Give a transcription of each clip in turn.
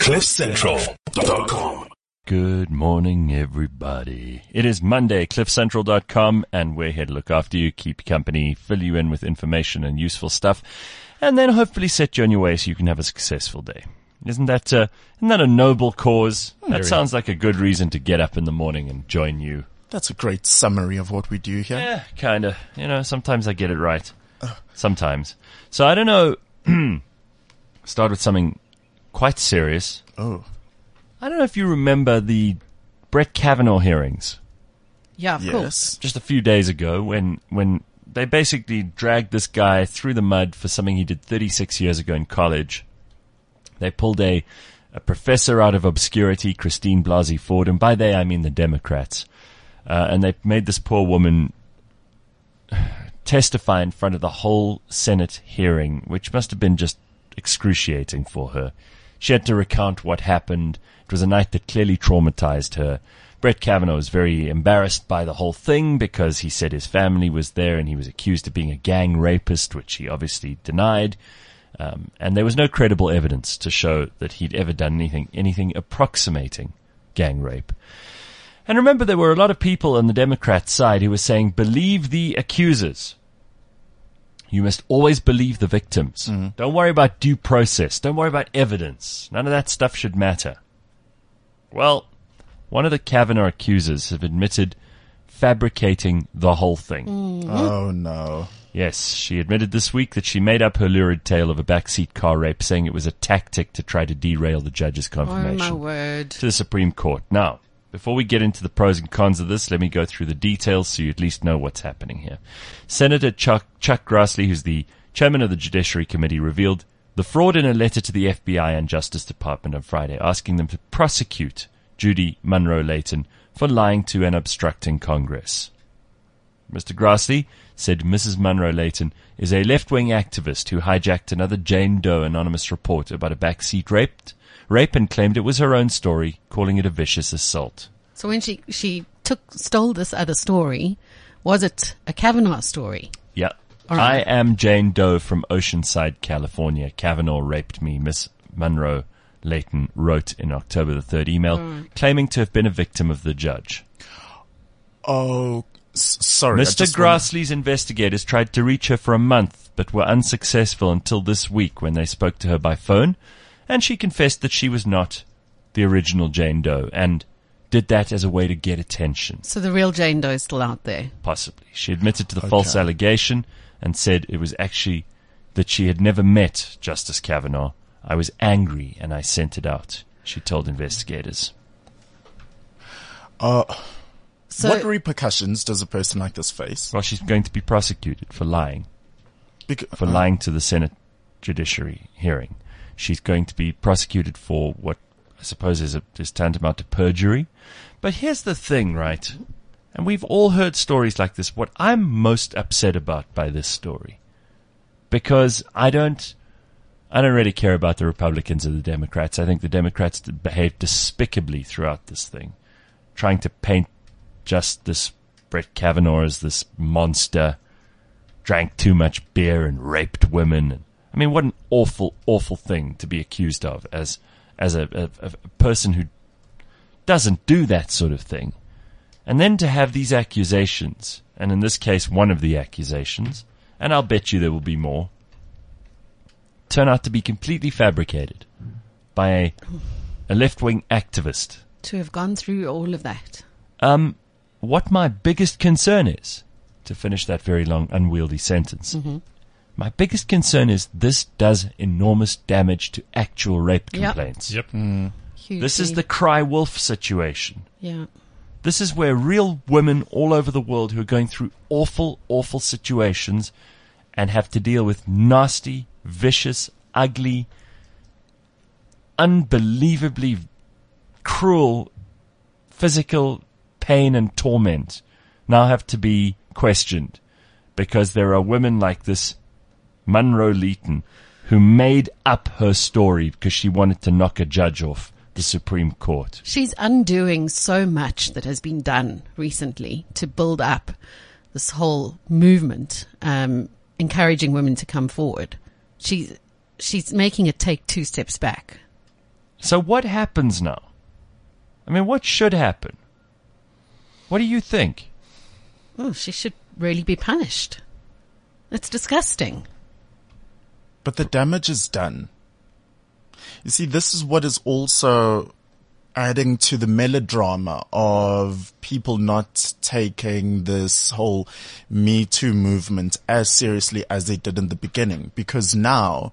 CliffCentral.com. Good morning, everybody. It is Monday, CliffCentral.com, and we're here to look after you, keep you company, fill you in with information and useful stuff, and then hopefully set you on your way so you can have a successful day. Isn't that a noble cause? That sounds like a good reason to get up in the morning and join you. That's a great summary of what we do here. Yeah, kind of. You know, sometimes I get it right. Sometimes. So I don't know. Start with something quite serious. Oh. I don't know if you remember the Brett Kavanaugh hearings. Yeah, of course. Yes. Just a few days ago when they basically dragged this guy through the mud for something he did 36 years ago in college. They pulled a professor out of obscurity, Christine Blasey Ford, and by they I mean the Democrats. And they made this poor woman testify in front of the whole Senate hearing, which must have been just excruciating for her. She had to recount what happened. It was a night that clearly traumatized her. Brett Kavanaugh was very embarrassed by the whole thing because he said his family was there and he was accused of being a gang rapist, which he obviously denied. And there was no credible evidence to show that he'd ever done anything approximating gang rape. And remember, there were a lot of people on the Democrat side who were saying, believe the accusers. You must always believe the victims. Mm-hmm. Don't worry about due process. Don't worry about evidence. None of that stuff should matter. Well, one of the Kavanaugh accusers have admitted fabricating the whole thing. Mm-hmm. Oh, no. Yes, she admitted this week that she made up her lurid tale of a backseat car rape, saying it was a tactic to try to derail the judge's confirmation. Oh, my word. To the Supreme Court. Now, before we get into the pros and cons of this, let me go through the details so you at least know what's happening here. Senator Chuck Grassley, who's the chairman of the Judiciary Committee, revealed the fraud in a letter to the FBI and Justice Department on Friday, asking them to prosecute Judy Monroe-Leighton for lying to and obstructing Congress. Mr. Grassley said Mrs. Monroe-Leighton is a left-wing activist who hijacked another Jane Doe anonymous report about a backseat rape and claimed it was her own story, calling it a vicious assault. So when she stole this other story, was it a Kavanaugh story? Yeah. Right. I am Jane Doe from Oceanside, California. Kavanaugh raped me, Miss Monroe-Leighton wrote in October the 3rd email, claiming to have been a victim of the judge. Oh, sorry. Mr. Grassley's investigators tried to reach her for a month, but were unsuccessful until this week when they spoke to her by phone, and she confessed that she was not the original Jane Doe, and did that as a way to get attention. So the real Jane Doe is still out there? Possibly. She admitted to the false allegation and said it was actually that she had never met Justice Kavanaugh. I was angry and I sent it out, she told investigators. What repercussions does a person like this face? Well, she's going to be prosecuted for lying. For lying to the Senate Judiciary hearing. She's going to be prosecuted for what I suppose is tantamount to perjury. But here's the thing, right? And we've all heard stories like this. What I'm most upset about by this story, because I don't really care about the Republicans or the Democrats. I think the Democrats behaved despicably throughout this thing, trying to paint just this Brett Kavanaugh as this monster, drank too much beer and raped women. I mean, what an awful, awful thing to be accused of as a person who doesn't do that sort of thing. And then to have these accusations, and in this case one of the accusations, and I'll bet you there will be more, turn out to be completely fabricated by a left-wing activist. To have gone through all of that. What my biggest concern is, to finish that very long, unwieldy sentence, my biggest concern is this does enormous damage to actual rape complaints. Yep. This is the cry wolf situation. Yeah. This is where real women all over the world who are going through awful, awful situations and have to deal with nasty, vicious, ugly, unbelievably cruel physical pain and torment now have to be questioned because there are women like this Monroe-Leighton who made up her story because she wanted to knock a judge off the Supreme Court. She's undoing so much that has been done recently to build up this whole movement, encouraging women to come forward. She's making it take 2 steps back. So what happens now? I mean, what should happen? What do you think? Oh, she should really be punished. It's disgusting. But the damage is done. You see, this is what is also adding to the melodrama of people not taking this whole Me Too movement as seriously as they did in the beginning. Because now,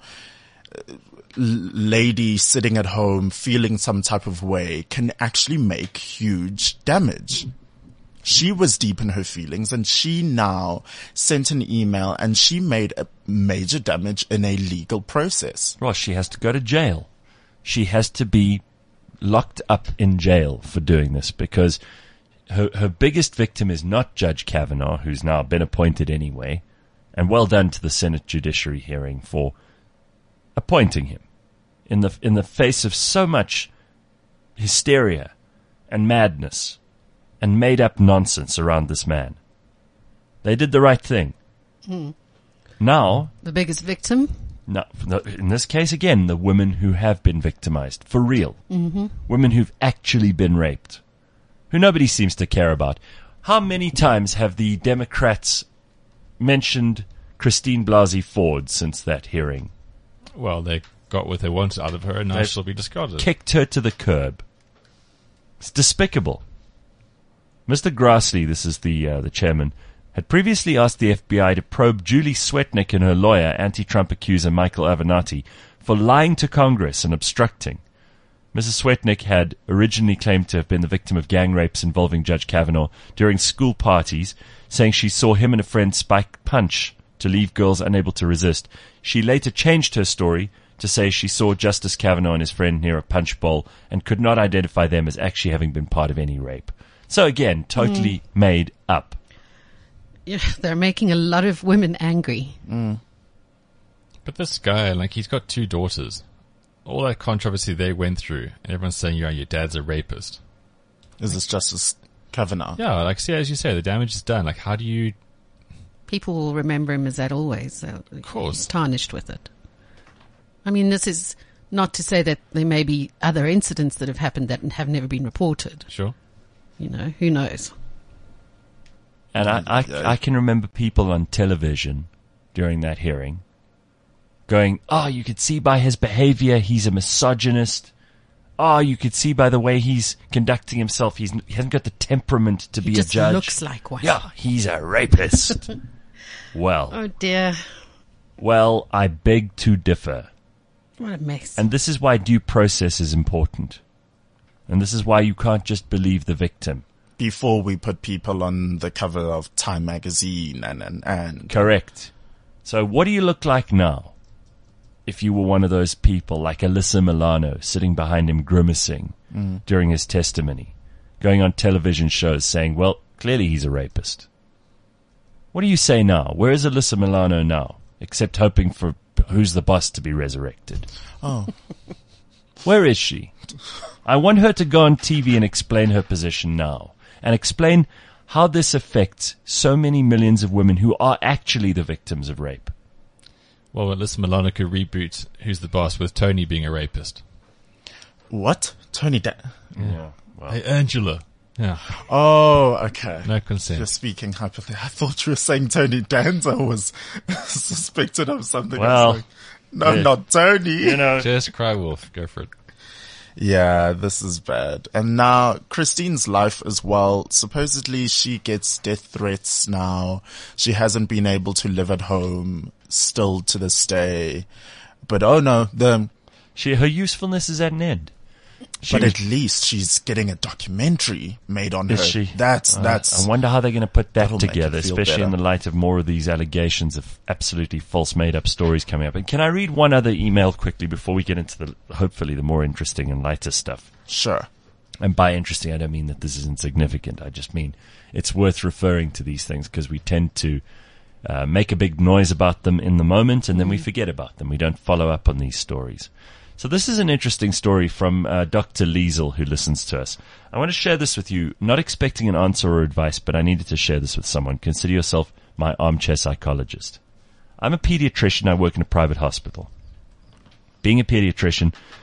lady sitting at home feeling some type of way can actually make huge damage. She was deep in her feelings, and she now sent an email, and she made a major damage in a legal process. Well, she has to go to jail. She has to be locked up in jail for doing this, because her biggest victim is not Judge Kavanaugh, who's now been appointed anyway, and well done to the Senate Judiciary hearing for appointing him in the face of so much hysteria and madness and made-up nonsense around this man. They did the right thing. Now... The biggest victim? No, in this case, again, the women who have been victimized, for real. Women who've actually been raped, who nobody seems to care about. How many times have the Democrats mentioned Christine Blasey Ford since that hearing? Well, they got what they wanted out of her, and now she'll be discarded. Kicked her to the curb. It's despicable. Mr. Grassley, this is the chairman, had previously asked the FBI to probe Julie Swetnick and her lawyer, anti-Trump accuser Michael Avenatti, for lying to Congress and obstructing. Mrs. Swetnick had originally claimed to have been the victim of gang rapes involving Judge Kavanaugh during school parties, saying she saw him and a friend spike punch to leave girls unable to resist. She later changed her story to say she saw Justice Kavanaugh and his friend near a punch bowl and could not identify them as actually having been part of any rape. So again, totally made up. Yeah, they're making a lot of women angry. But this guy, he's got 2 daughters. All that controversy they went through, and everyone's saying, your dad's a rapist. Is this Justice Kavanaugh? Yeah, see, as you say, the damage is done. How do you... People will remember him as that always. So of course. He's tarnished with it. I mean, this is not to say that there may be other incidents that have happened that have never been reported. Sure. Who knows? And I can remember people on television during that hearing going, you could see by his behavior he's a misogynist. You could see by the way he's conducting himself he hasn't got the temperament to be a judge. He just looks like one. Yeah, he's a rapist. Well. Oh, dear. Well, I beg to differ. What a mess. And this is why due process is important. And this is why you can't just believe the victim. Before we put people on the cover of Time magazine and. Correct. So what do you look like now? If you were one of those people like Alyssa Milano sitting behind him grimacing during his testimony, going on television shows saying, well, clearly he's a rapist. What do you say now? Where is Alyssa Milano now? Except hoping for Who's the Boss to be resurrected. Oh. Where is she? I want her to go on TV and explain her position now. And explain how this affects so many millions of women who are actually the victims of rape. Well, Alyssa Milano could reboot Who's the Boss with Tony being a rapist. What? Tony Yeah. Well. Hey, Angela. Yeah. Oh, okay. No consent. You're speaking hypothetically. I thought you were saying Tony Danza was suspected of something. Well, not Tony. Just cry wolf. Go for it. Yeah, this is bad. And now Christine's life as well. Supposedly she gets death threats now. She hasn't been able to live at home still to this day. But oh no, her usefulness is at an end. But at least she's getting a documentary made on her. Is she? That's. I wonder how they're going to put that together, especially better. in the light of more of these allegations of absolutely false, made-up stories coming up. And can I read one other email quickly before we get into hopefully the more interesting and lighter stuff? Sure. And by interesting, I don't mean that this is insignificant. I just mean it's worth referring to these things because we tend to make a big noise about them in the moment and then we forget about them. We don't follow up on these stories. So this is an interesting story from Dr. Liesel, who listens to us. I want to share this with you, not expecting an answer or advice, but I needed to share this with someone. Consider yourself my armchair psychologist. I'm a pediatrician. I work in a private hospital. Being a pediatrician,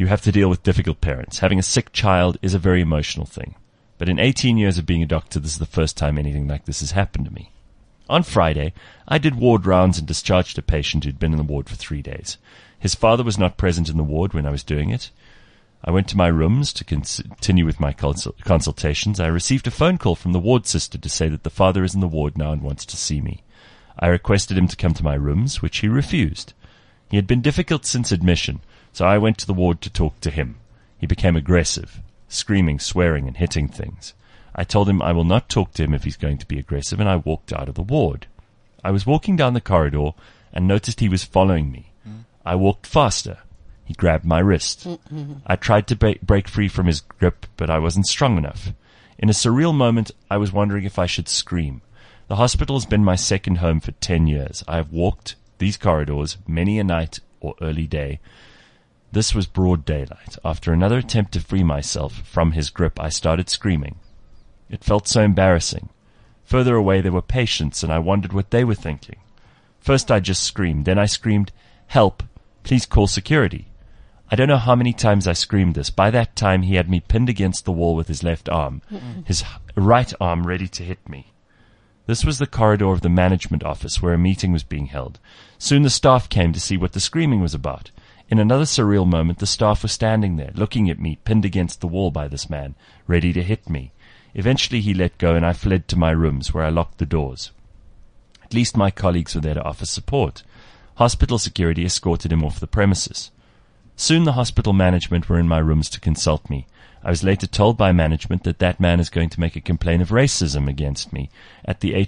You have to deal with difficult parents. Having a sick child is a very emotional thing. But in 18 years of being a doctor, this is the first time anything like this has happened to me. On Friday, I did ward rounds and discharged a patient who'd been in the ward for 3 days. His father was not present in the ward when I was doing it. I went to my rooms to continue with my consultations. I received a phone call from the ward sister to say that the father is in the ward now and wants to see me. I requested him to come to my rooms, which he refused. He had been difficult since admission, so I went to the ward to talk to him. He became aggressive, screaming, swearing, and hitting things. I told him I will not talk to him if he's going to be aggressive, and I walked out of the ward. I was walking down the corridor and noticed he was following me. I walked faster. He grabbed my wrist. I tried to break free from his grip, but I wasn't strong enough. In a surreal moment, I was wondering if I should scream. The hospital has been my second home for 10 years. I have walked these corridors many a night or early day. This was broad daylight. After another attempt to free myself from his grip, I started screaming. It felt so embarrassing. Further away there were patients, and I wondered what they were thinking. First I just screamed. Then I screamed, "Help! Please call security." I don't know how many times I screamed this. By that time he had me pinned against the wall with his left arm, his right arm ready to hit me. This was the corridor of the management office where a meeting was being held. Soon the staff came to see what the screaming was about. In another surreal moment, the staff were standing there, looking at me, pinned against the wall by this man, ready to hit me. Eventually he let go, and I fled to my rooms, where I locked the doors. At least my colleagues were there to offer support. Hospital security escorted him off the premises. Soon the hospital management were in my rooms to consult me. I was later told by management that that man is going to make a complaint of racism against me at the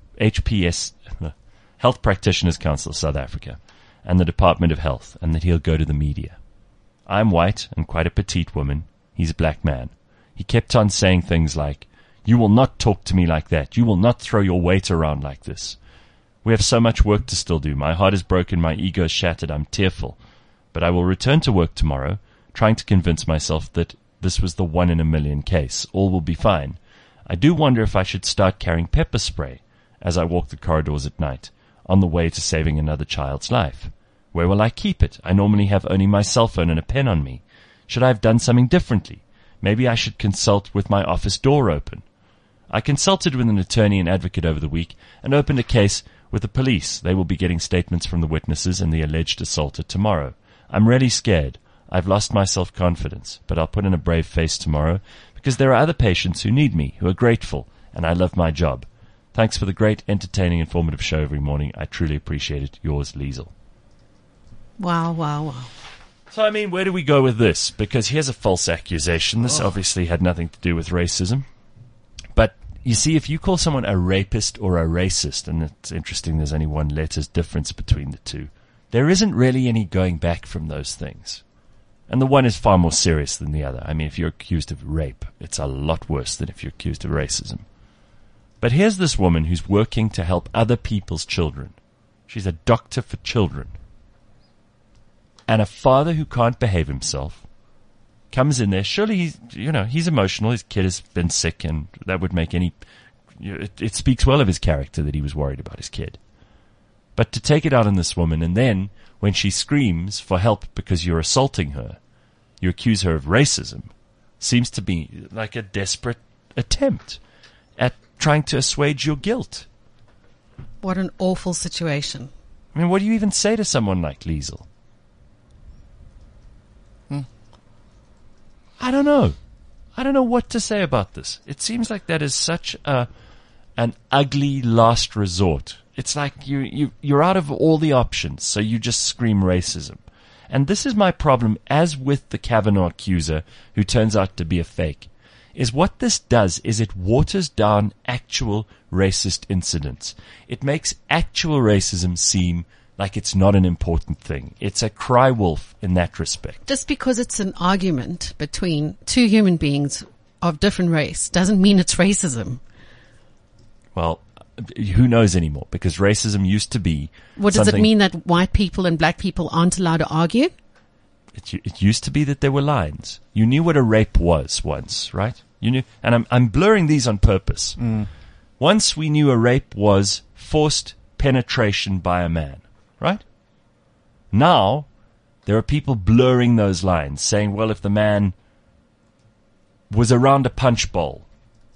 HPS, Health Practitioners Council of South Africa, and the Department of Health, and that he'll go to the media. I'm white and quite a petite woman. He's a black man. He kept on saying things like, "You will not talk to me like that. You will not throw your weight around like this." We have so much work to still do. My heart is broken. My ego is shattered. I'm tearful. But I will return to work tomorrow, trying to convince myself that this was the 1 in a million case. All will be fine. I do wonder if I should start carrying pepper spray as I walk the corridors at night, on the way to saving another child's life. Where will I keep it? I normally have only my cell phone and a pen on me. Should I have done something differently? Maybe I should consult with my office door open. I consulted with an attorney and advocate over the week and opened a case with the police. They will be getting statements from the witnesses and the alleged assaulter tomorrow. I'm really scared. I've lost my self-confidence, but I'll put in a brave face tomorrow because there are other patients who need me, who are grateful, and I love my job. Thanks for the great, entertaining, informative show every morning. I truly appreciate it. Yours, Liesl. Wow, wow, wow. So, I mean, where do we go with this? Because here's a false accusation. This obviously had nothing to do with racism. But, you see, if you call someone a rapist or a racist, and it's interesting there's only one letter's difference between the two, there isn't really any going back from those things. And the one is far more serious than the other. I mean, if you're accused of rape, it's a lot worse than if you're accused of racism. But here's this woman who's working to help other people's children. She's a doctor for children. And a father who can't behave himself comes in there. Surely he's emotional. His kid has been sick, and that would make it speaks well of his character that he was worried about his kid. But to take it out on this woman, and then when she screams for help because you're assaulting her, you accuse her of racism, seems to be like a desperate attempt at trying to assuage your guilt. What an awful situation. I mean, what do you even say to someone like Liesl? I don't know. I don't know what to say about this. It seems like that is such an ugly last resort. It's like you're out of all the options, so you just scream racism. And this is my problem, as with the Kavanaugh accuser, who turns out to be a fake, is what this does is it waters down actual racist incidents. It makes actual racism seem like it's not an important thing. It's a cry wolf in that respect. Just because it's an argument between two human beings of different race doesn't mean it's racism. Well, who knows anymore? Because racism used to be What does it mean that white people and black people aren't allowed to argue? It used to be that there were lines. You knew what a rape was once, right? You knew, and I'm blurring these on purpose. Once we knew a rape was forced penetration by a man, right? Now, There are people blurring those lines, saying, well, if the man was around a punch bowl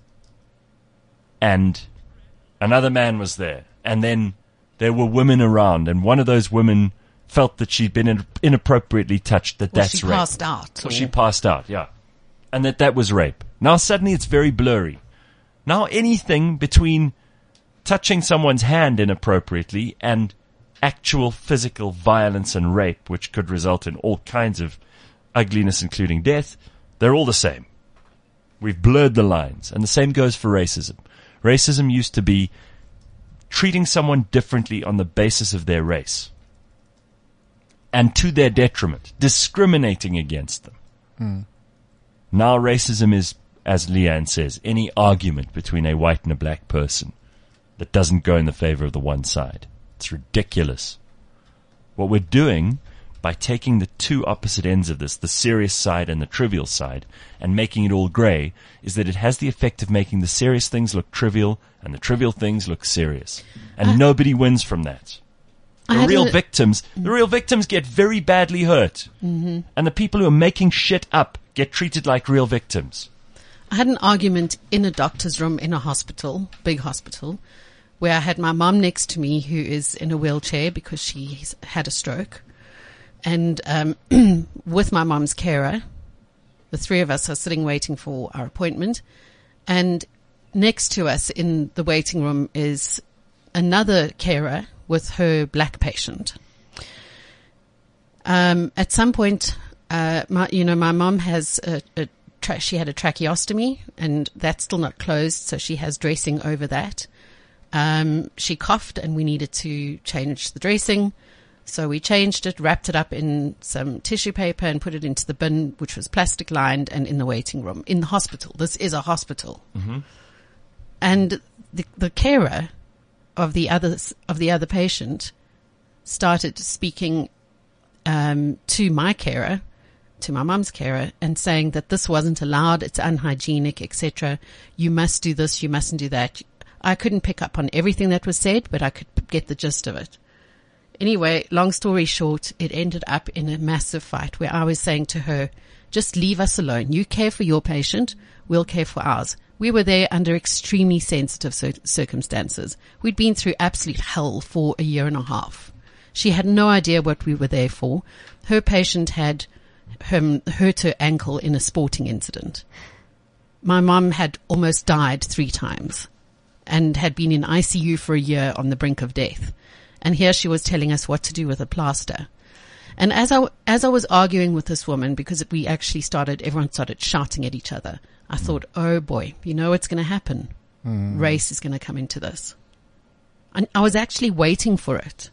and another man was there, and then there were women around, and one of those women felt that she'd been inappropriately touched, that's rape. Passed out. Or she passed out, yeah. And that was rape. Now suddenly it's very blurry. Now anything between touching someone's hand inappropriately and actual physical violence and rape, which could result in all kinds of ugliness, including death, they're all the same. We've blurred the lines. And the same goes for racism. Racism used to be treating someone differently on the basis of their race and to their detriment, discriminating against them. Now racism is, as Leanne says, any argument between a white and a black person that doesn't go in the favor of the one side. It's ridiculous. What we're doing by taking the two opposite ends of this, the serious side and the trivial side, and making it all grey, is that it has the effect of making the serious things look trivial and the trivial things look serious. And nobody wins from that. The real victims get very badly hurt. Mm-hmm. And the people who are making shit up get treated like real victims. I had an argument in a doctor's room in a hospital, big hospital, where I had my mom next to me who is in a wheelchair because she's had a stroke. And with my mom's carer, the three of us are sitting waiting for our appointment. And next to us in the waiting room is another carer with her black patient. At some point, my mom has she had a tracheostomy, and that's still not closed, so she has dressing over that. She coughed, and we needed to change the dressing. So we changed it, wrapped it up in some tissue paper and put it into the bin, which was plastic lined, and in the waiting room in the hospital. This is a hospital. Mm-hmm. And the carer of the other patient started speaking to my carer, to my mum's carer, and saying that this wasn't allowed, it's unhygienic, etc. You must do this, you mustn't do that. I couldn't pick up on everything that was said, but I could get the gist of it. Anyway, long story short, it ended up in a massive fight where I was saying to her, just leave us alone. You care for your patient, we'll care for ours. We were there under extremely sensitive circumstances. We'd been through absolute hell for a year and a half. She had no idea what we were there for. Her patient had hurt her ankle in a sporting incident. My mum had almost died 3 times and had been in ICU for a year on the brink of death. And here she was telling us what to do with a plaster. And as I was arguing with this woman, because everyone started shouting at each other, I thought, oh boy, you know what's going to happen? Race is going to come into this. And I was actually waiting for it.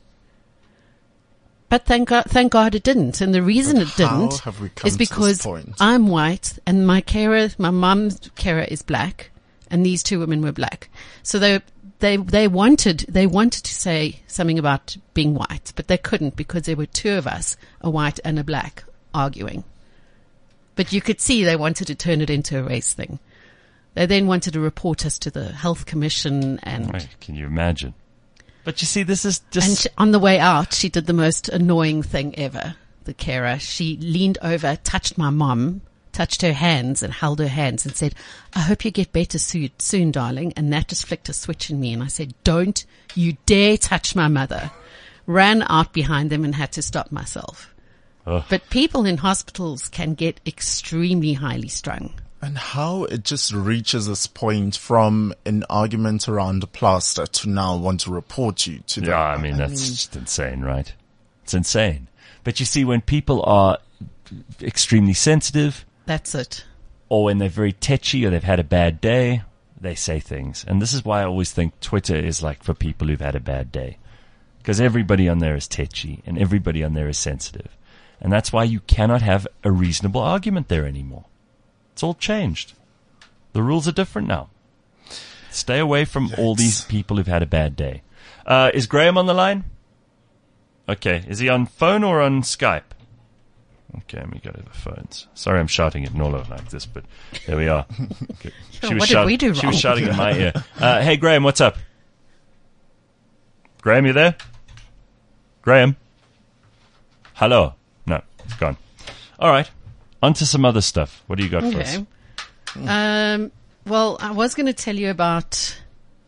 But thank God it didn't. And the reason it didn't is because I'm white and my mum's carer is black, and these 2 women were black. So they wanted to say something about being white, but they couldn't because there were 2 of us, a white and a black, arguing. But you could see they wanted to turn it into a race thing. They then wanted to report us to the Health Commission and... Right, can you imagine? But you see, this is just... And on the way out, she did the most annoying thing ever, the carer. She leaned over, touched my mum, touched her hands and held her hands and said, I hope you get better soon, darling. And that just flicked a switch in me. And I said, don't you dare touch my mother. Ran out behind them and had to stop myself. Ugh. But people in hospitals can get extremely highly strung. And how it just reaches this point from an argument around a plaster to now want to report you to the... Yeah, I mean, that's just insane, right? It's insane. But you see, when people are extremely sensitive... That's it. Or when they're very tetchy or they've had a bad day, they say things. And this is why I always think Twitter is like for people who've had a bad day. Because everybody on there is tetchy and everybody on there is sensitive. And that's why you cannot have a reasonable argument there anymore. It's all changed. The rules are different now. Stay away from all these people who've had a bad day. Is Graham on the line? Okay. Is he on phone or on Skype? Okay, let me go to the phones. Sorry I'm shouting at Nolo like this, but there we are. Okay. What did we do wrong? She was shouting in my ear. Hey, Graham, what's up? Graham, you there? Graham? Hello? No. It's gone. All right. On to some other stuff. What do you got for us? Well, I was going to tell you about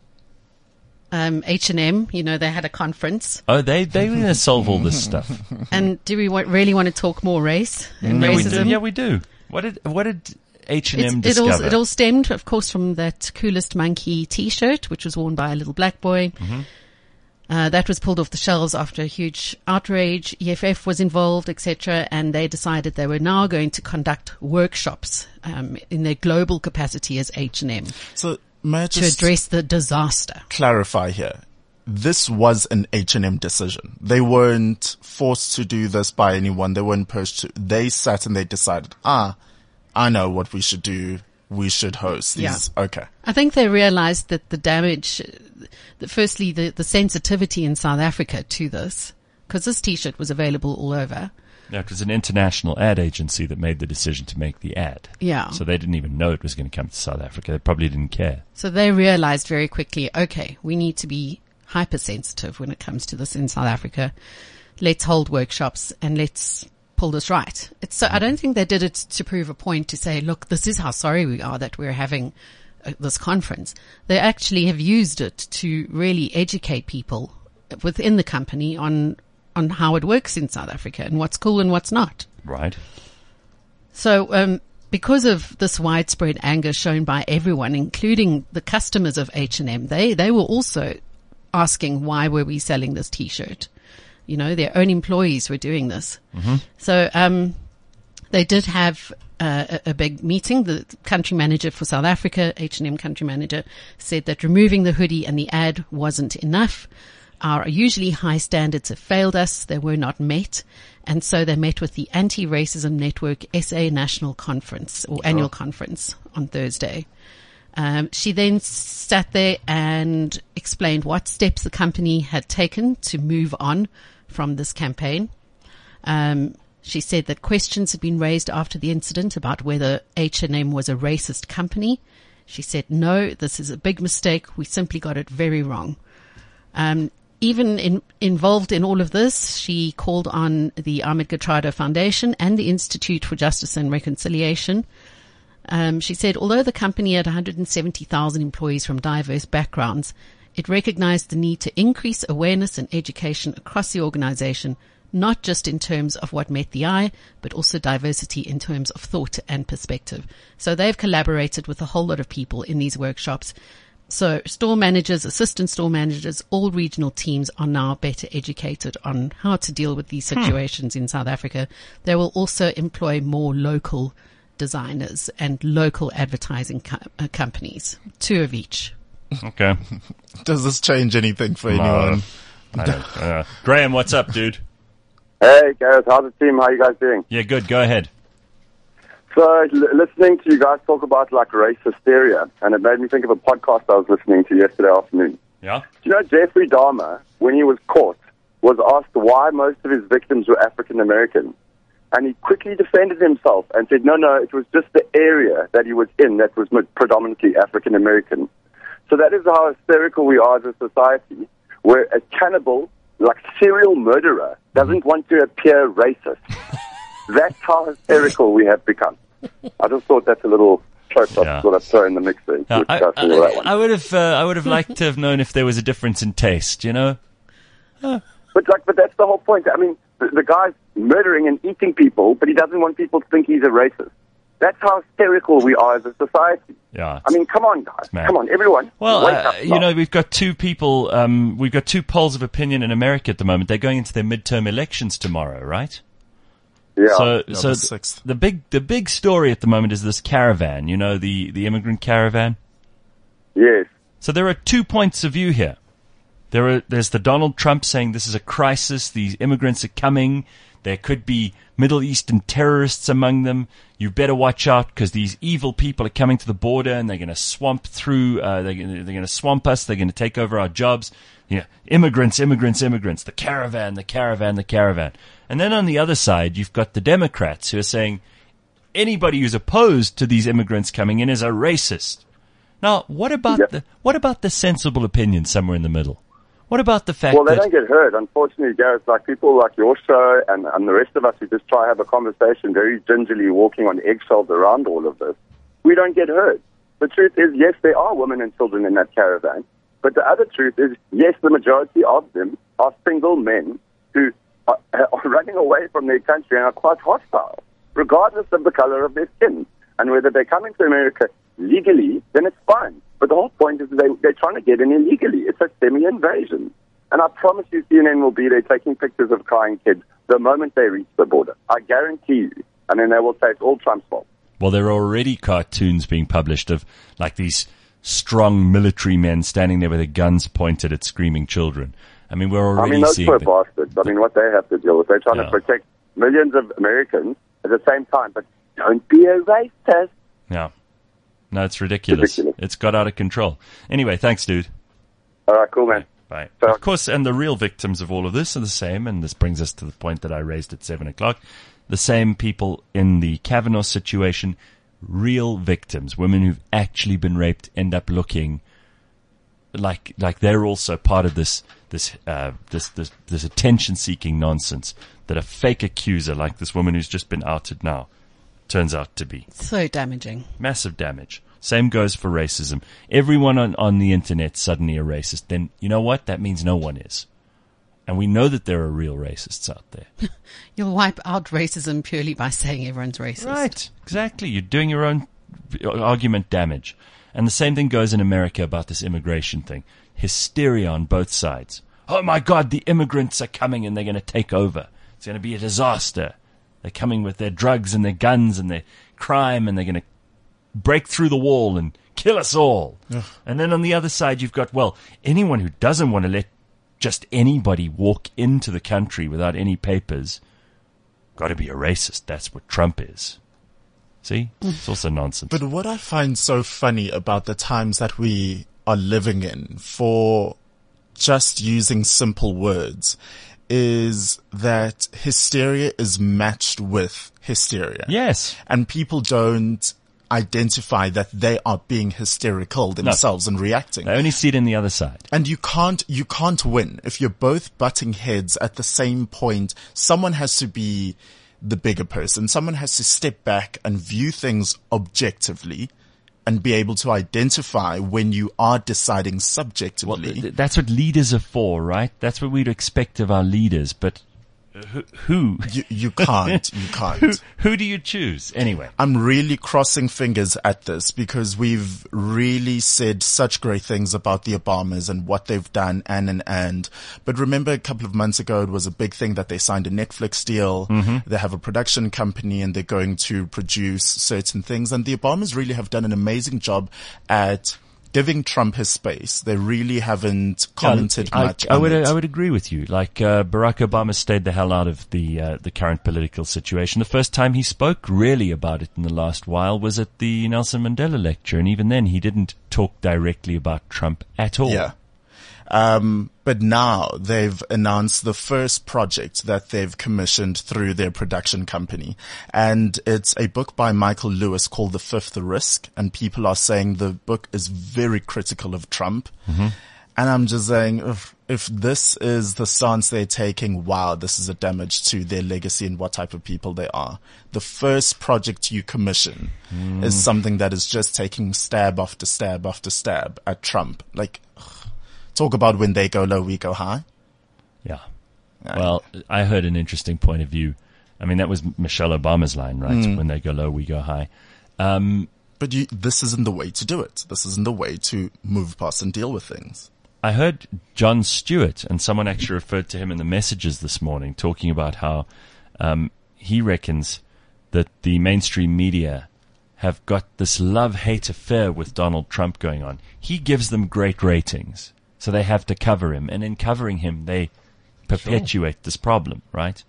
H&M. You know, they had a conference. Oh, they going to solve all this stuff. And do we really want to talk more race and racism? We do. What did H&M discover? It all stemmed, of course, from that Coolest Monkey T-shirt, which was worn by a little black boy. Mm-hmm. That was pulled off the shelves after a huge outrage. EFF was involved, etc., and they decided they were now going to conduct workshops in their global capacity as H&M So may I to just address the disaster. clarify here? This was an H&M decision. They weren't forced to do this by anyone. They weren't pushed to. They sat and they decided, I know what we should do. We should host these. Yeah. Okay. I think they realized that the damage, firstly, the sensitivity in South Africa to this, because this T-shirt was available all over. Yeah, it was an international ad agency that made the decision to make the ad. Yeah. So they didn't even know it was going to come to South Africa. They probably didn't care. So they realized very quickly, okay, we need to be hypersensitive when it comes to this in South Africa. Let's hold workshops and let's pull this right. I don't think they did it to prove a point to say, look, this is how sorry we are that we're having this conference. They actually have used it to really educate people within the company on how it works in South Africa and what's cool and what's not. Right. So, because of this widespread anger shown by everyone, including the customers of H&M, they were also asking, why were we selling this T-shirt? You know, their own employees were doing this. Mm-hmm. So, they did have a big meeting. The country manager for South Africa, H&M country manager, said that removing the hoodie and the ad wasn't enough. Our usually high standards have failed us. They were not met. And so they met with the Anti-Racism Network SA National Conference or Annual Conference on Thursday. She then sat there and explained what steps the company had taken to move on from this campaign. She said that questions had been raised after the incident about whether H&M was a racist company. She said, no, this is a big mistake. We simply got it very wrong. Even involved in all of this, she called on the Ahmed Gatrado Foundation and the Institute for Justice and Reconciliation. She said, although the company had 170,000 employees from diverse backgrounds, it recognized the need to increase awareness and education across the organization, not just in terms of what met the eye, but also diversity in terms of thought and perspective. So they've collaborated with a whole lot of people in these workshops. So store managers, assistant store managers, all regional teams are now better educated on how to deal with these situations in South Africa. They will also employ more local designers and local advertising companies, 2 of each. Okay. Does this change anything for anyone? I don't. Graham, what's up, dude? Hey, Gareth, how's the team? How are you guys doing? Yeah, good. Go ahead. So, listening to you guys talk about, like, race hysteria, and it made me think of a podcast I was listening to yesterday afternoon. Yeah? Do you know Jeffrey Dahmer, when he was caught, was asked why most of his victims were African American? And he quickly defended himself and said, no, it was just the area that he was in that was predominantly African American. So that is how hysterical we are as a society, where a cannibal, like serial murderer, doesn't want to appear racist. That's how hysterical we have become. I just thought that's a little trope I've sort of throw in the mix there. I would have liked to have known if there was a difference in taste, you know? But that's the whole point. I mean, the guy's murdering and eating people, but he doesn't want people to think he's a racist. That's how hysterical we are as a society. Yeah. I mean, come on, guys. Come on, everyone. Well, wake up now. We've got 2 people, we've got 2 polls of opinion in America at the moment. They're going into their midterm elections tomorrow, right? Yeah. So the the big story at the moment is this caravan, you know, the immigrant caravan. Yes. So there are 2 points of view here. There's the Donald Trump saying this is a crisis, these immigrants are coming, there could be Middle Eastern terrorists among them, you better watch out because these evil people are coming to the border and they're going to swamp through, they're going to swamp us, they're going to take over our jobs. Yeah, immigrants, the caravan. And then on the other side, you've got the Democrats who are saying anybody who's opposed to these immigrants coming in is a racist. Now, what about the sensible opinion somewhere in the middle? What about the fact Well, they that... don't get hurt. Unfortunately, Gareth, like people like your show and the rest of us who just try to have a conversation very gingerly walking on eggshells around all of this, we don't get hurt. The truth is, yes, there are women and children in that caravan. But the other truth is, yes, the majority of them are single men who are running away from their country and are quite hostile, regardless of the color of their skin. And whether they're coming to America legally, then it's fine. But the whole point is they're trying to get in illegally. It's a semi-invasion. And I promise you CNN will be there taking pictures of crying kids the moment they reach the border. I guarantee you. And then they will say it's all Trump's fault. Well, there are already cartoons being published of like these strong military men standing there with their guns pointed at screaming children. I mean, we're already those seeing... poor bastards. I mean, what they have to deal with. They're trying to protect millions of Americans at the same time. But don't be a racist. Yeah. No, it's ridiculous. It's got out of control. Anyway, thanks, dude. All right, cool, man. Bye. So, of course, and the real victims of all of this are the same, and this brings us to the point that I raised at 7 o'clock. The same people in the Kavanaugh situation, real victims, women who've actually been raped, end up looking like they're also part of this attention-seeking nonsense that a fake accuser like this woman who's just been outed now turns out to be. So damaging. Massive damage. Same goes for racism. Everyone on the internet suddenly a racist. Then, you know what? That means no one is. And we know that there are real racists out there. You'll wipe out racism purely by saying everyone's racist. Right. Exactly. You're doing your own argument damage. And the same thing goes in America about this immigration thing. Hysteria on both sides. Oh my God, the immigrants are coming and they're going to take over. It's going to be a disaster. They're coming with their drugs and their guns and their crime, and they're going to break through the wall and kill us all. Ugh. And then on the other side, you've got, well, anyone who doesn't want to let just anybody walk into the country without any papers, got to be a racist. That's what Trump is. See? It's also nonsense. But what I find so funny about the times that we are living in, for just using simple words, is that hysteria is matched with hysteria. Yes. And people don't identify that they are being hysterical themselves and reacting. They only see it in the other side. And you can't win. If you're both butting heads at the same point, someone has to be the bigger person. Someone has to step back and view things objectively and be able to identify when you are deciding subjectively. Well, that's what leaders are for, right? That's what we'd expect of our leaders. But who? You can't. You can't. Who do you choose? Anyway. I'm really crossing fingers at this because we've really said such great things about the Obamas and what they've done and. But remember a couple of months ago, it was a big thing that they signed a Netflix deal. Mm-hmm. They have a production company and they're going to produce certain things. And the Obamas really have done an amazing job at giving Trump his space. They really haven't commented much on it. I would agree with you. Like, Barack Obama stayed the hell out of the current political situation. The first time he spoke really about it in the last while was at the Nelson Mandela lecture. And even then he didn't talk directly about Trump at all. Yeah. But now they've announced the first project that they've commissioned through their production company. And it's a book by Michael Lewis called The Fifth Risk. And people are saying the book is very critical of Trump. Mm-hmm. And I'm just saying, if this is the stance they're taking, wow, this is a damage to their legacy and what type of people they are. The first project you commission is something that is just taking stab after stab after stab at Trump. Like, talk about when they go low, we go high. Yeah. Well, I heard an interesting point of view. I mean, that was Michelle Obama's line, right? When they go low, we go high. But this isn't the way to do it. This isn't the way to move past and deal with things. I heard Jon Stewart, and someone actually referred to him in the messages this morning, talking about how he reckons that the mainstream media have got this love-hate affair with Donald Trump going on. He gives them great ratings. So they have to cover him. And in covering him, they perpetuate this problem, right?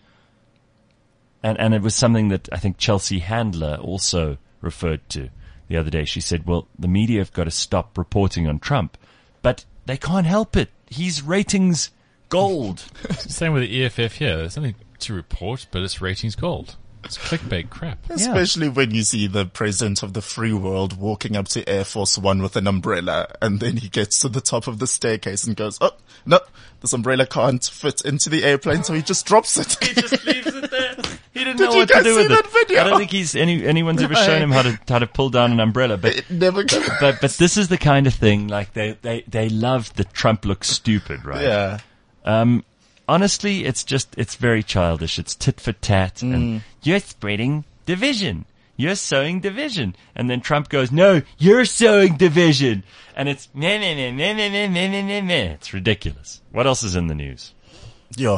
And it was something that I think Chelsea Handler also referred to the other day. She said, well, the media have got to stop reporting on Trump. But they can't help it. He's ratings gold. Same with the EFF here. There's nothing to report, but it's ratings gold. It's clickbait crap. Especially when you see the president of the free world walking up to Air Force One with an umbrella, and then he gets to the top of the staircase and goes, "Oh, no, this umbrella can't fit into the airplane," so he just drops it. He just leaves it there. He didn't Did know you what to guys do see with that it. video? I don't think anyone's ever shown him how to pull down an umbrella. But It never but this is the kind of thing, like they love that Trump looks stupid, right? Yeah. Honestly, it's very childish. It's tit for tat, and you're spreading division. You're sowing division. And then Trump goes, "No, you're sowing division." And it's meh, meh, meh, meh, meh, meh, meh, meh, meh, meh. It's ridiculous. What else is in the news? Yeah.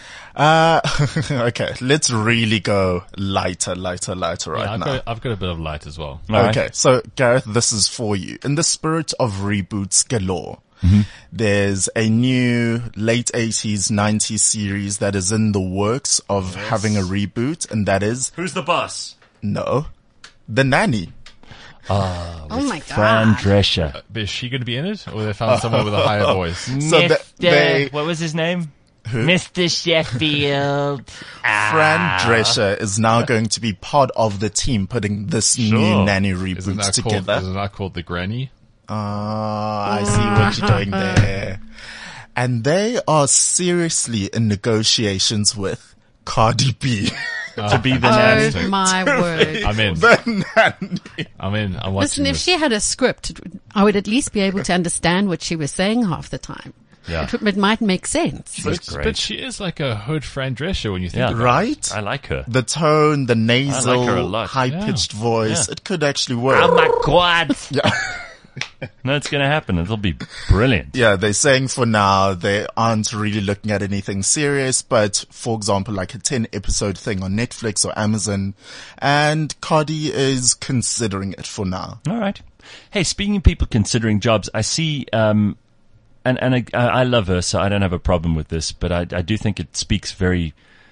Okay, let's really go lighter right Yeah, now. I've got a bit of light as well. All right. Okay, so Gareth, this is for you. In the spirit of reboots galore, there's a new late 80s, 90s series that is in the works of having a reboot, and that is, Who's the boss? no, The Nanny. Oh my Fran God. Drescher. But is she going to be in it, or they found someone with a higher voice? So they, what was his name? Mr. Sheffield. Fran Drescher is now going to be part of the team putting this new Nanny Isn't reboot that together. isn't that called The Granny? I see what you're doing there. And they are seriously in negotiations with Cardi B. To be the nanny. Oh my word. I'm in. The Nanny. I'm in. I'm watching Listen, if this. she had a script, I would at least be able to understand what she was saying half the time. Yeah. It might make sense. She's But great. she is like a hood Fran Drescher when you think Yeah. about it. Right? I like her. The tone, the I like her a nasal, lot. high-pitched voice, Yeah. it could actually work. Oh my God. Yeah. No, it's going to happen. It'll be brilliant. Yeah, they're saying for now they aren't really looking at anything serious, but for example, like a 10-episode thing on Netflix or Amazon, and Cardi is considering it for now. All right. Hey, speaking of people considering jobs, I see, and I love her, so I don't have a problem with this, but I do think it speaks very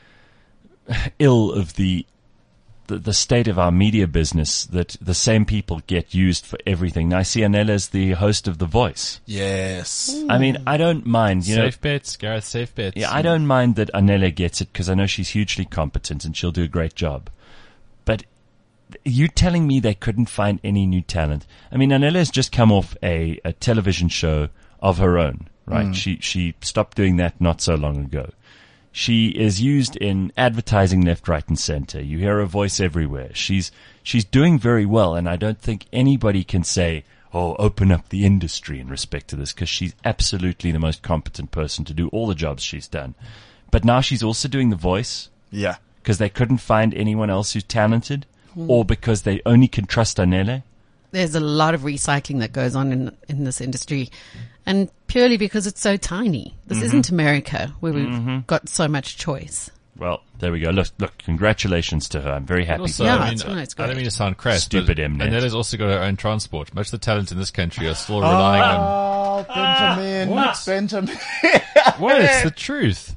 ill of the state of our media business that the same people get used for everything. Now, I see Anela's the host of The Voice. Yes. I mean, I don't mind, you know. Safe bets, Gareth, safe bets. Yeah, I don't mind that Anela gets it because I know she's hugely competent and she'll do a great job. But you telling me they couldn't find any new talent? I mean, Anela's just come off a television show of her own, right? She stopped doing that not so long ago. She is used in advertising left, right, and center. You hear her voice everywhere. She's doing very well, and I don't think anybody can say, "Oh, open up the industry in respect to this," because she's absolutely the most competent person to do all the jobs she's done. But now she's also doing the voice Yeah. because they couldn't find anyone else who's talented, or because they only can trust Anela. There's a lot of recycling that goes on in this industry, and purely because it's so tiny. This isn't America where we've got so much choice. Well, there we go. Look, congratulations to her. I'm very happy. Also, for her. Yeah, I, mean, it's I great. don't mean to sound crass, Stupid but Mnet. Anela's also got her own transport. Most of the talent in this country are still relying on... Oh, Benjamin. What? Benjamin. What? It's the truth.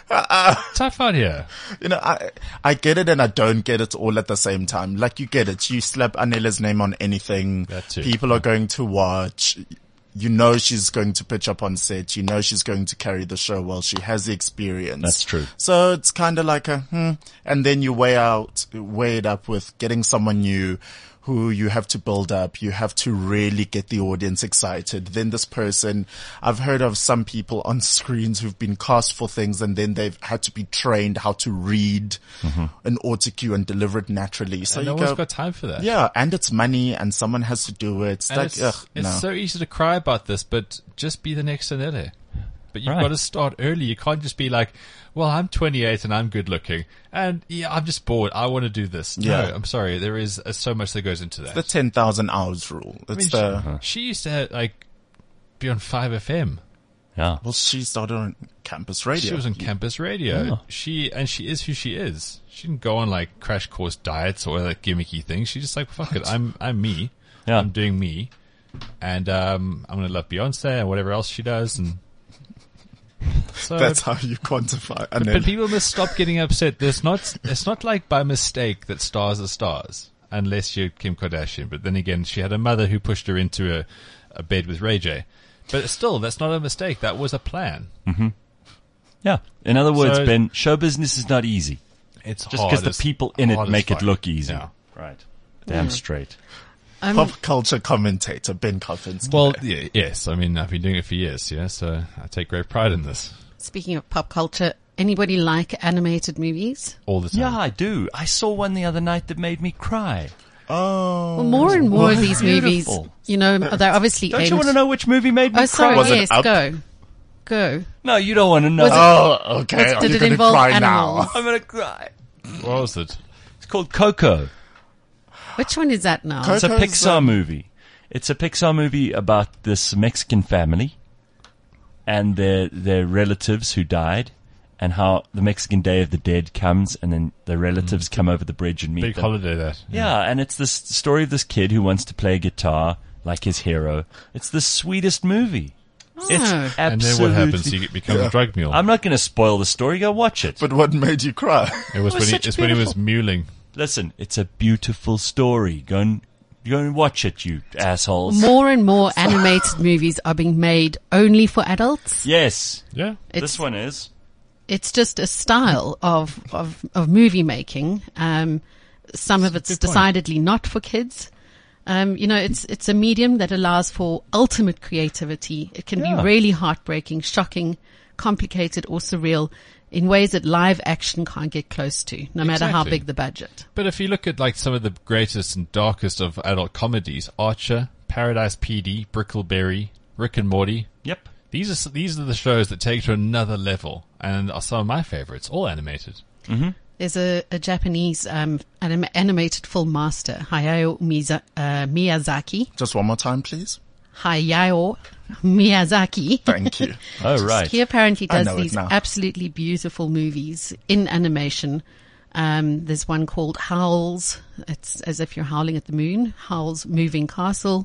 Tough out here. You know, I get it and I don't get it all at the same time. Like, you get it. You slap Anela's name on anything. That too. People are going to watch. You know she's going to pitch up on set. You know she's going to carry the show well. She has the experience. That's true. So it's kind of like and then you weigh it up with getting someone new who you have to build up. You have to really get the audience excited. Then this person, I've heard of some people on screens who've been cast for things and then they've had to be trained how to read an autocue and deliver it naturally. So And you no one's go, got time for that. yeah, and it's money and someone has to do it. It's And like, it's no. so easy to cry about this, but just be the next Anela. But you've Right. got to start early. You can't just be like, well, I'm 28 and I'm good looking. And yeah, I'm just bored. I want to do this. Yeah. No, I'm sorry. There is so much that goes into that. The 10,000 hours rule. It's she used to be on 5FM. Yeah. well, she started on campus radio. She was on campus radio. Yeah. She is who she is. She didn't go on like crash course diets or other gimmicky things. She's just like, fuck it. I'm me. Yeah. I'm doing me. And, I'm going to love Beyonce and whatever else she does. And so That's how you quantify. And but then, people must stop getting upset. It's not like by mistake that stars are stars, unless you're Kim Kardashian. But then again, she had a mother who pushed her into a bed with Ray J. But still, that's not a mistake. That was a plan. Yeah. In other words, So- Ben, show business is not easy. It's Just hard because the as- people in it hard as make it fuck. look easy. Yeah. Right. Damn straight. Pop culture commentator Ben Coffins. Well, yes. I mean, I've been doing it for years, yeah, so I take great pride in this Speaking of pop culture, anybody like animated movies? all the time. Yeah, I do. I saw one the other night that made me cry. Oh. Well, more and more of these movies, Beautiful. you know, they're obviously Don't aimed. you want to know which movie made me Oh, sorry. cry? Was it Yes, Up? go. No, you don't want to know. Was it- Oh, okay. Are Did you it gonna involve cry animals? now? I'm going to cry. What was it? It's called Coco. Which one is that now? Co- It's a Coco's, Pixar movie. It's a Pixar movie about this Mexican family and their relatives who died, and how the Mexican Day of the Dead comes, and then the relatives come over the bridge and meet Big them. holiday, that. Yeah, and it's this story of this kid who wants to play guitar like his hero. It's the sweetest movie. It's Oh. absolutely. And then what happens? You become a drug mule. I'm not going to spoil the story. Go watch it. But what made you cry? It was, was when, such it's when he was beautiful- muling. Listen, it's a beautiful story. Go and watch it, you assholes. More and more animated movies are being made only for adults. Yes, Yeah. this one is. It's just a style of movie making. Some of it's good point. decidedly not for kids. You know, it's a medium that allows for ultimate creativity. It can Yeah. be really heartbreaking, shocking, complicated, or surreal in ways that live action can't get close to, no matter how Exactly. big the budget. But if you look at like some of the greatest and darkest of adult comedies, Archer, Paradise PD, Brickleberry, Rick and Morty, Yep. these are the shows that take to another level and are some of my favorites, all animated. There's a Japanese animated film master, Hayao Miyazaki. Just one more time, please. Hayao Miyazaki. Thank you. Oh, right. He apparently I does know it these now. absolutely beautiful movies in animation. There's one called Howl's. It's as if you're howling at the moon. Howl's Moving Castle.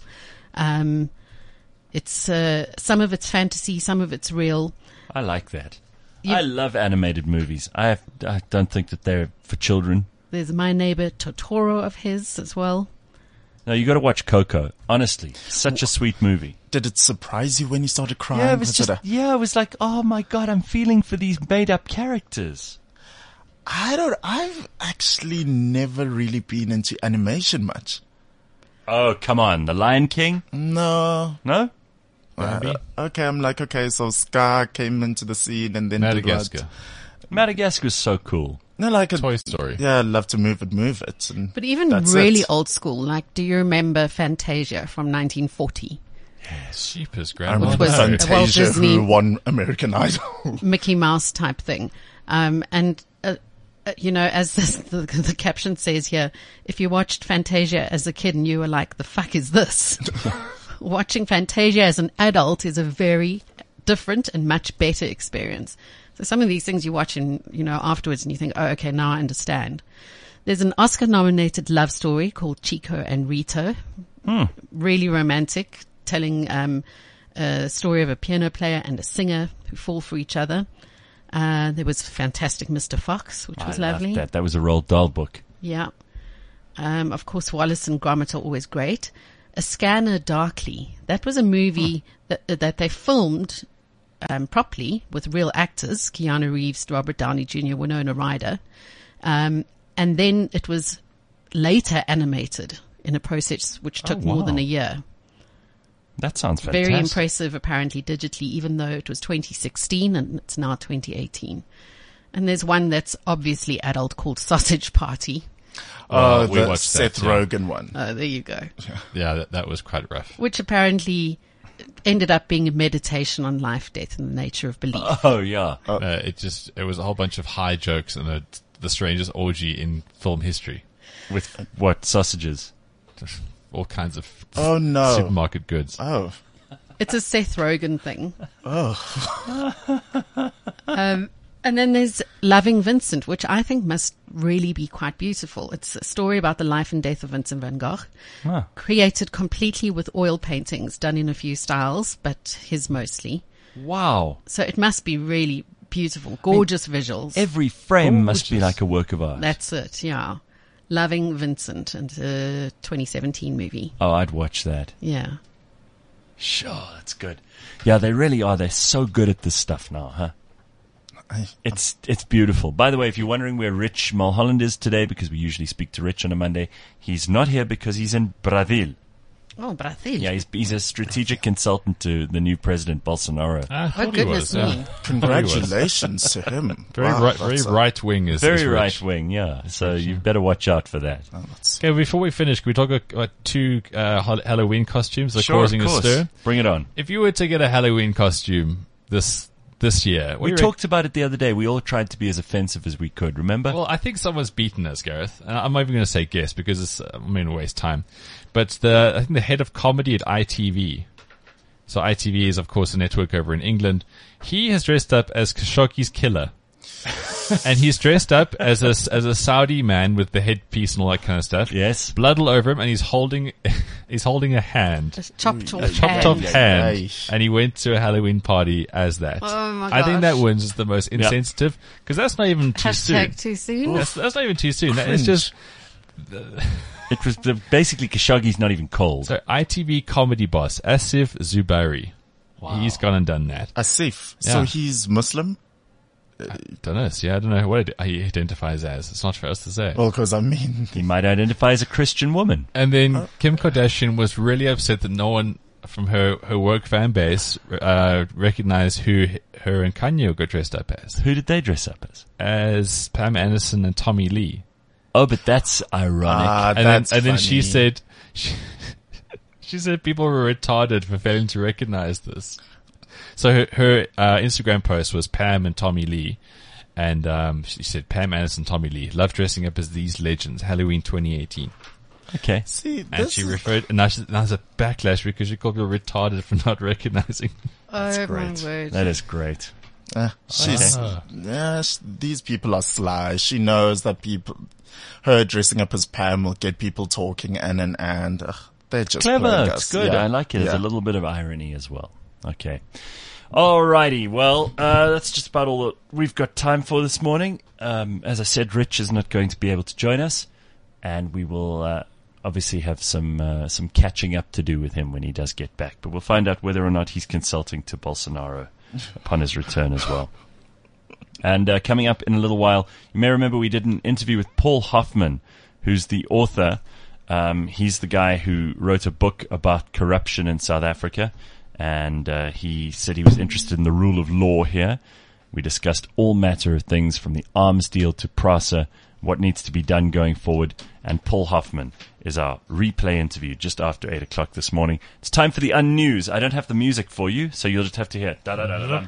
It's some of it's fantasy, some of it's real. I like that. You- I love animated movies. I don't think that they're for children. There's My Neighbor Totoro of his as well. No, you got to watch Coco. Honestly, such a sweet movie. Did it surprise you when you started crying? Yeah, it was it just. Yeah, it was like, oh my god, I'm feeling for these made-up characters. I've actually never really been into animation much. Oh, come on, The Lion King? No. No? Okay, I'm like, okay, so Scar came into the scene and then did Madagascar, what? Madagascar's so cool. No, like Toy Story. Yeah, I love to move it. And But even that's really it. old school, like, do you remember Fantasia from 1940? Sheepers, I Grandma. remember was- No. Walt Fantasia Disney- who won American Idol. Mickey Mouse type thing. You know, as the caption says here, if you watched Fantasia as a kid and you were like, the fuck is this? Watching Fantasia as an adult is a very different and much better experience. So some of these things you watch and, you know, afterwards and you think, oh, okay, now I understand. There's an Oscar-nominated love story called Chico and Rito. Really romantic, telling a story of a piano player and a singer who fall for each other. There was Fantastic Mr. Fox, which was I loved lovely. that. That was a Roald Dahl book. Yeah. Of course, Wallace and Gromit are always great. A Scanner Darkly. That was a movie that they filmed properly with real actors, Keanu Reeves, Robert Downey Jr., Winona Ryder. And then it was later animated in a process which took more than wow. a year. That sounds fantastic. Very impressive, apparently, digitally, even though it was 2016 and it's now 2018. And there's one that's obviously adult called Sausage Party. Oh, we the watched Seth that, yeah. Rogen one. Oh, there you go. Yeah, that was quite rough. Which apparently ended up being a meditation on life, death, and the nature of belief. Oh, yeah. It was a whole bunch of high jokes and the strangest orgy in film history. With what? Sausages? All kinds of Oh, no. supermarket goods. Oh. It's a Seth Rogen thing. And then there's Loving Vincent, which I think must really be quite beautiful. It's a story about the life and death of Vincent van Gogh, Ah. created completely with oil paintings, done in a few styles, but his mostly. Wow. So it must be really beautiful, gorgeous visuals. Every frame must be Gorgeous. like a work of art. That's it, yeah. Loving Vincent, and a 2017 movie. Oh, I'd watch that. Yeah. Sure, that's good. Yeah, they really are. They're so good at this stuff now, huh? It's beautiful. By the way, if you're wondering where Rich Mulholland is today, because we usually speak to Rich on a Monday, he's not here because he's in Brazil. Oh, Brazil. Yeah, he's a strategic consultant to the new president, Bolsonaro. Oh, goodness me. Congratulations to him. Very right wing is Very this Rich. right wing, yeah. So you better watch out for that. Okay, before we finish, can we talk about two Halloween costumes that are causing a stir? Bring it on. If you were to get a Halloween costume this year, We talked about it the other day. We all tried to be as offensive as we could, remember? Well, I think someone's beaten us, Gareth. And I'm not even going to say guess because it's, waste time. But I think the head of comedy at ITV. So ITV is, of course, a network over in England. He has dressed up as Khashoggi's killer. And he's dressed up as a Saudi man with the headpiece and all that kind of stuff. Yes. Blood all over him, and he's holding a hand. A chopped off hand. Ay. And he went to a Halloween party as that. Oh my I think that gosh. wins is the most insensitive, because that's not even too soon. Hashtag too soon. That's not even too soon. It's just... It was basically Khashoggi's not even cold. So ITV comedy boss, Asif Zubari. Wow. He's gone and done that. Asif. Yeah. So he's Muslim? Don't know. See, I don't know what he identifies as. It's not for us to say. Well, because I mean, He might identify as a Christian woman. And then Kim Kardashian was really upset that no one from her work fan base recognized who her and Kanye got dressed up as. Who did they dress up as? As Pam Anderson and Tommy Lee. Oh, but that's ironic. And that's then she funny. said, she said people were retarded for failing to recognize this. So her Instagram post was Pam and Tommy Lee, and she said Pam Anderson, Tommy Lee love dressing up as these legends. Halloween 2018, Okay. see, and this she is- referred, and now there's a backlash because she called people retarded for not recognizing. Oh, my Great. word. That is great. she's, Ah. these people are sly. She knows that her dressing up as Pam will get people talking and they're just Clever. playing It's us. good. Yeah. I like it. There's Yeah. a little bit of irony as well. Okay. Alrighty. Well, that's just about all that we've got time for this morning. As I said, Rich is not going to be able to join us, and we will obviously have some catching up to do with him when he does get back. But we'll find out whether or not he's consulting to Bolsonaro upon his return as well. And coming up in a little while, you may remember we did an interview with Paul Hoffman, who's the author. He's the guy who wrote a book about corruption in South Africa, and he said he was interested in the rule of law here. We discussed all matter of things from the arms deal to PRASA, what needs to be done going forward, and Paul Hoffman is our replay interview just after 8 o'clock this morning. It's time for the unnews. I don't have the music for you, so you'll just have to hear. All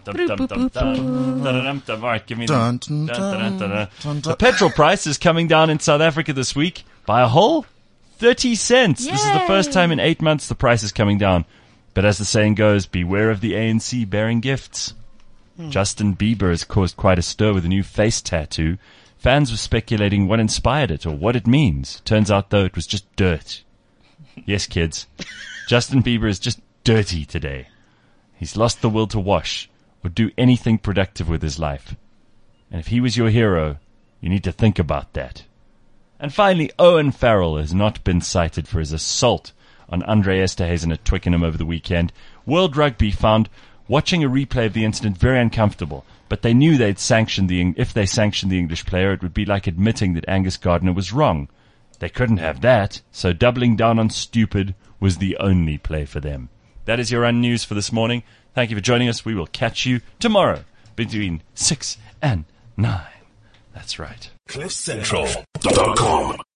right, give me Dun, the... dun, dun, dun, The dun. petrol price is coming down in South Africa this week by a whole 30 cents. This is the first time in 8 months the price is coming down. But as the saying goes, beware of the ANC bearing gifts. Justin Bieber has caused quite a stir with a new face tattoo. Fans were speculating what inspired it or what it means. Turns out, though, it was just dirt. Yes, kids. Justin Bieber is just dirty today. He's lost the will to wash or do anything productive with his life. And if he was your hero, you need to think about that. And finally, Owen Farrell has not been cited for his assault on Andre Esterhuizen at Twickenham over the weekend. World Rugby found watching a replay of the incident very uncomfortable, but they knew if they sanctioned the English player, it would be like admitting that Angus Gardner was wrong. They couldn't have that, so doubling down on stupid was the only play for them. That is your unnews for this morning. Thank you for joining us. We will catch you tomorrow between 6 and 9. That's right. CliffCentral.com